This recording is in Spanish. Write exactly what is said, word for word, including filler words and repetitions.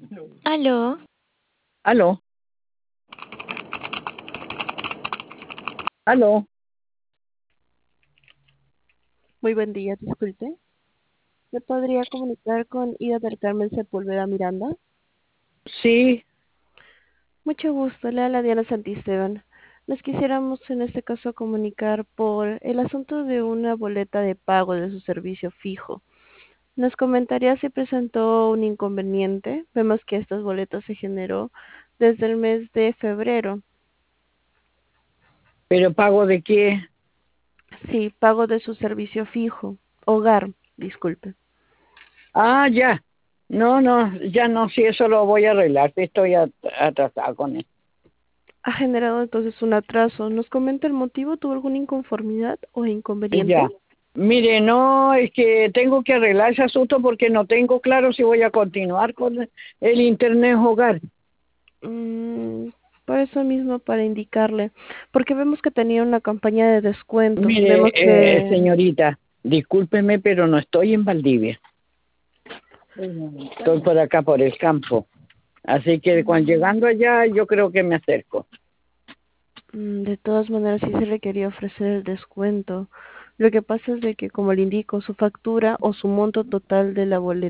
Aló, Aló, aló, Muy buen día, disculpe. ¿Me podría comunicar con Ida del Carmen Sepúlveda Miranda? sí, Mucho gusto, le habla Diana Santisteban. Nos quisiéramos en este caso comunicar por el asunto de una boleta de pago de su servicio fijo. Nos comentaría si presentó un inconveniente. Vemos que estas boletas se generó desde el mes de febrero. pero ¿pago de qué? Sí, pago de su servicio fijo. Hogar, disculpe. Ah, ya. No, no, ya no, si eso lo voy a arreglar, estoy at- atrasada con eso. Ha generado entonces un atraso. ¿Nos comenta el motivo? ¿Tuvo alguna inconformidad o inconveniente? Ya. Mire, no, es que tengo que arreglar ese asunto porque no tengo claro si voy a continuar con el internet hogar. Mm, por eso mismo, para indicarle, porque vemos que tenía una campaña de descuento. Mire, Vemos eh, que señorita, discúlpeme, pero no estoy en Valdivia. Estoy por acá, por el campo. Así que cuando llegando allá, yo creo que me acerco. mm, de todas maneras sí se le quería ofrecer el descuento. Lo que pasa es de que, como le indico, su factura o su monto total de la boleta